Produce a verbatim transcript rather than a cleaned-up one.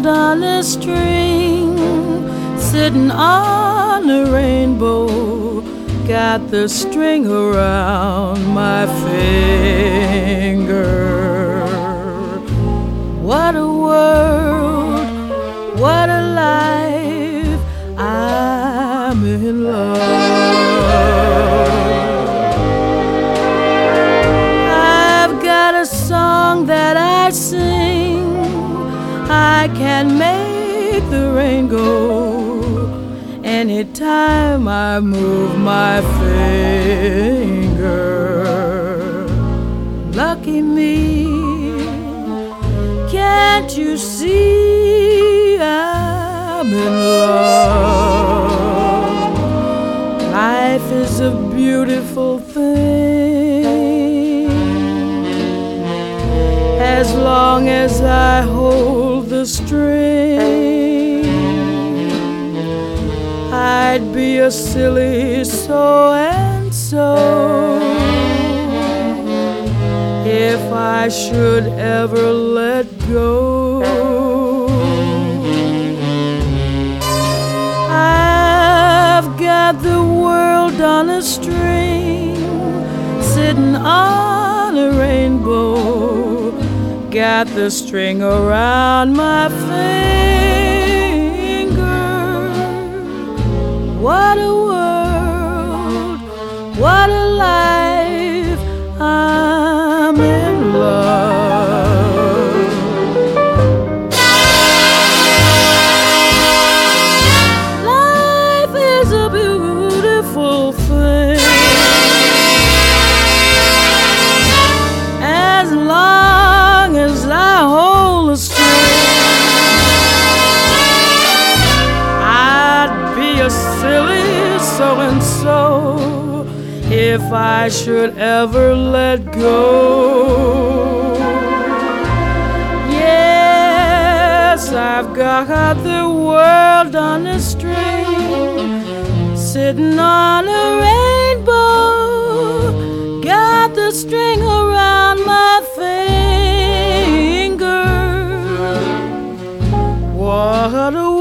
world on a string, sitting on a rainbow, got the string around my finger. What a world, what a life, I'm in love. I've got a song that I sing, I can make the rain go anytime I move my finger. Lucky me, can't you see I'm in love? Life is a beautiful thing, as long as I hold the string. I'd be a silly so-and-so if I should ever let go. I've got the world on a string, sitting on a rainbow, got the string around my finger. What a world, what a life, I'm in love. Life is a beautiful thing, as long as I hold the string. I'd be a silly so-and-so if I should ever let go. Yes, I've got the world on a string, sitting on a rainbow, got the string around my finger. What a